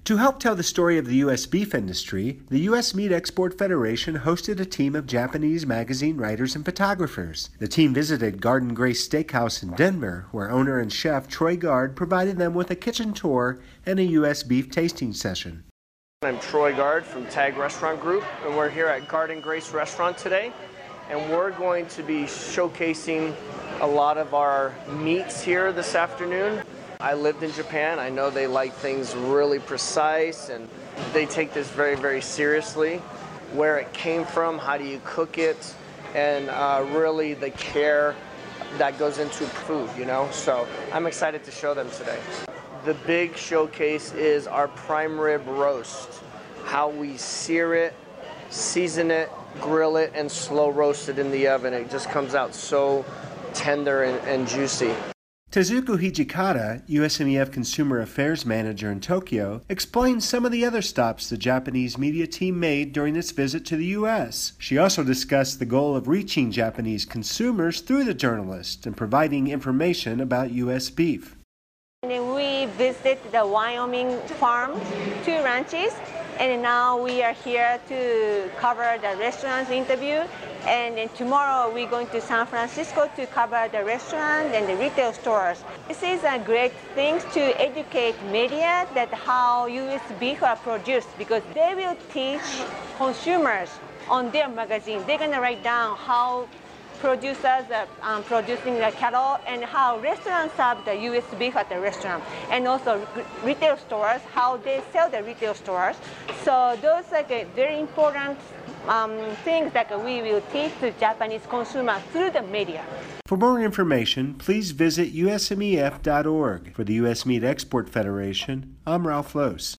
To help tell the story of the U.S. beef industry, the U.S. Meat Export Federation hosted a team of Japanese magazine writers and photographers. The team visited Garden Grace Steakhouse in Denver, where owner and chef Troy Guard provided them with a kitchen tour and a U.S. beef tasting session. I'm Troy Guard from Tag Restaurant Group, and we're here at Garden Grace Restaurant today, and we're going to be showcasing a lot of our meats here this afternoon. I lived in Japan. I know they like things really precise, and they take this very, very seriously. Where it came from, how do you cook it, and really the care that goes into food, you know? So I'm excited to show them today. The big showcase is our prime rib roast, how we sear it, season it, grill it, and slow roast it in the oven. It just comes out so tender and juicy. Tezuko Hijikata, USMEF Consumer Affairs Manager in Tokyo, explained some of the other stops the Japanese media team made during its visit to the U.S. She also discussed the goal of reaching Japanese consumers through the journalists and providing information about U.S. beef. We visited the Wyoming farm, 2 ranches, and now we are here to cover the restaurant's interview. And then tomorrow we're going to San Francisco to cover the restaurant and the retail stores. This is a great thing to educate media that how U.S. beef are produced, because they will teach consumers on their magazine. They're going to write down how producers are producing the cattle and how restaurants serve the U.S. beef at the restaurant, and also retail stores, how they sell the retail stores. So those are very important things that we will teach to Japanese consumers through the media. For more information, please visit usmef.org. For the U.S. Meat Export Federation, I'm Ralph Lose.